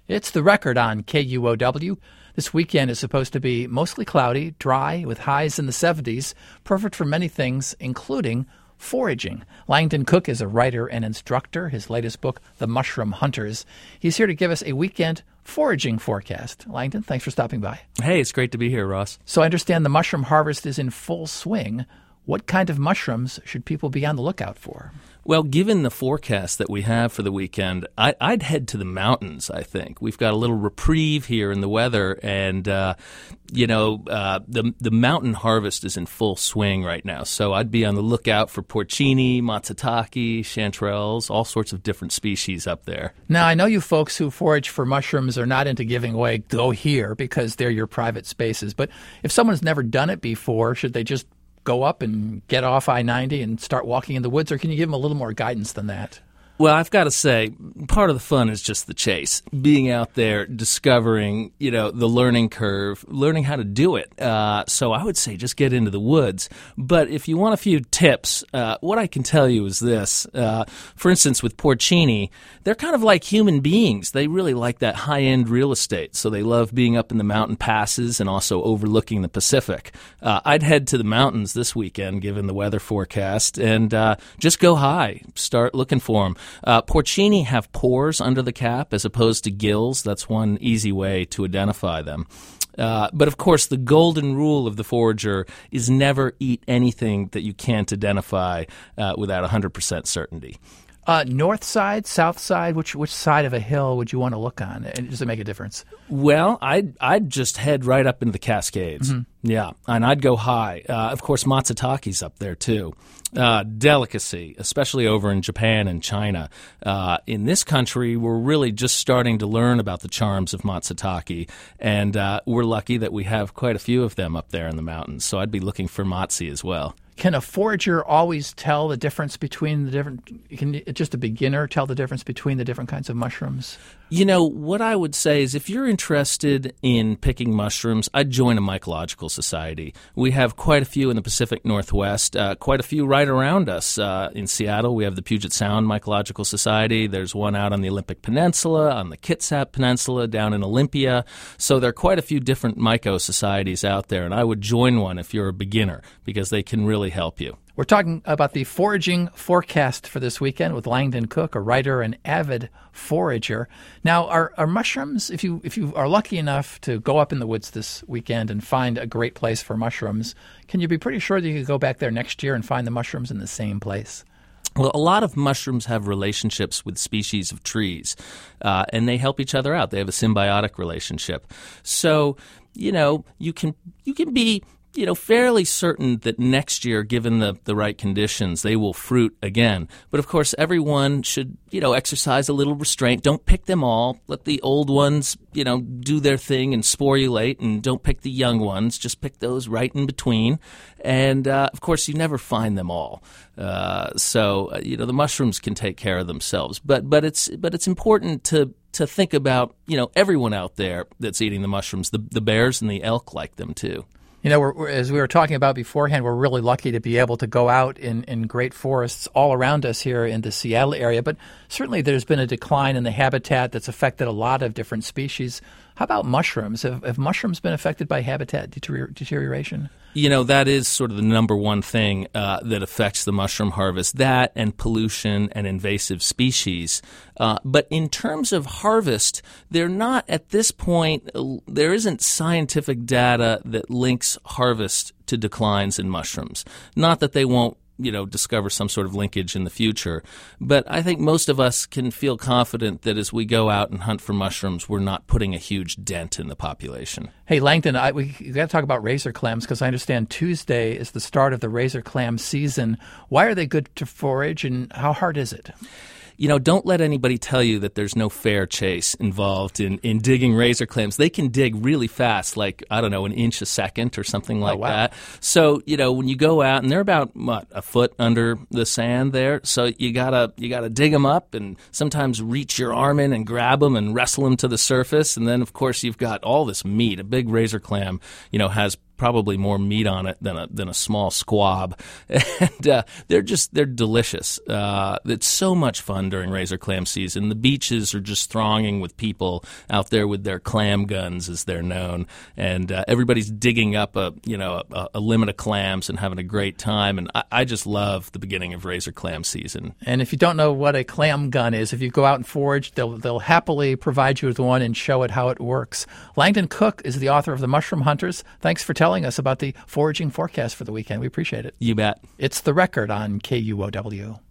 It's The Record on KUOW. This weekend is supposed to be mostly cloudy, dry, with highs in the 70s, perfect for many things, including foraging. Langdon Cook is a writer and instructor. His latest book, The Mushroom Hunters. He's here to give us a weekend foraging forecast. Langdon, thanks for stopping by. Hey, it's great to be here, Ross. So I understand the mushroom harvest is in full swing. What kind of mushrooms should people be on the lookout for? Well, given the forecast that we have for the weekend, I'd head to the mountains, I think. We've got a little reprieve here in the weather, and, the mountain harvest is in full swing right now. So I'd be on the lookout for porcini, matsutake, chanterelles, all sorts of different species up there. Now, I know you folks who forage for mushrooms are not into giving away go here because they're your private spaces. But if someone's never done it before, should they just go up and get off I-90 and start walking in the woods, or can you give them a little more guidance than that? Well, I've got to say, part of the fun is just the chase, being out there, discovering, the learning curve, learning how to do it. So I would say just get into the woods. But if you want a few tips, what I can tell you is this. For instance, with porcini, they're kind of like human beings. They really like that high-end real estate. So they love being up in the mountain passes and also overlooking the Pacific. I'd head to the mountains this weekend, given the weather forecast, and just go high. Start looking for them. Porcini have pores under the cap as opposed to gills. That's one easy way to identify them. But, of course, the golden rule of the forager is never eat anything that you can't identify without 100% certainty. North side, south side, which side of a hill would you want to look on? And does it make a difference? Well, I'd just head right up into the Cascades. Mm-hmm. Yeah, and I'd go high. Of course, matsutake's up there, too. Delicacy, especially over in Japan and China. In this country, we're really just starting to learn about the charms of matsutake, and we're lucky that we have quite a few of them up there in the mountains, so I'd be looking for matsi as well. Can a forager always tell the difference between the different – can just a beginner tell the difference between the different kinds of mushrooms? What I would say is if you're interested in picking mushrooms, I'd join a mycological society. We have quite a few in the Pacific Northwest, quite a few right around us. In Seattle, we have the Puget Sound Mycological Society. There's one out on the Olympic Peninsula, on the Kitsap Peninsula, down in Olympia. So there are quite a few different myco societies out there, and I would join one if you're a beginner because they can really help you. We're talking about the foraging forecast for this weekend with Langdon Cook, a writer and avid forager. Now, are mushrooms, if you are lucky enough to go up in the woods this weekend and find a great place for mushrooms, can you be pretty sure that you could go back there next year and find the mushrooms in the same place? Well, a lot of mushrooms have relationships with species of trees, and they help each other out. They have a symbiotic relationship. So, you can be fairly certain that next year, given the right conditions, they will fruit again. But, of course, everyone should, exercise a little restraint. Don't pick them all. Let the old ones, do their thing and sporulate, and don't pick the young ones. Just pick those right in between. And, of course, you never find them all. So the mushrooms can take care of themselves. But it's important to think about, everyone out there that's eating the mushrooms. The bears and the elk like them, too. As we were talking about beforehand, we're really lucky to be able to go out in great forests all around us here in the Seattle area. But certainly there's been a decline in the habitat that's affected a lot of different species. How about mushrooms? Have mushrooms been affected by habitat deterioration? That is sort of the number one thing that affects the mushroom harvest, that and pollution and invasive species. But in terms of harvest, they're not at this point, there isn't scientific data that links harvest to declines in mushrooms. Not that they won't discover some sort of linkage in the future. But I think most of us can feel confident that as we go out and hunt for mushrooms, we're not putting a huge dent in the population. Hey, Langdon, we got to talk about razor clams because I understand Tuesday is the start of the razor clam season. Why are they good to forage and how hard is it? Don't let anybody tell you that there's no fair chase involved in digging razor clams. They can dig really fast, like, an inch a second or something like that. So, when you go out, and they're about, a foot under the sand there, so you gotta dig them up and sometimes reach your arm in and grab them and wrestle them to the surface. And then, of course, you've got all this meat. A big razor clam, has probably more meat on it than a small squab, and they're delicious. It's so much fun during razor clam season. The beaches are just thronging with people out there with their clam guns, as they're known, and everybody's digging up a limit of clams and having a great time. And I just love the beginning of razor clam season. And if you don't know what a clam gun is, if you go out and forage, they'll happily provide you with one and show it how it works. Langdon Cook is the author of The Mushroom Hunters. Thanks for telling us about the foraging forecast for the weekend. We appreciate it. You bet. It's The Record on KUOW.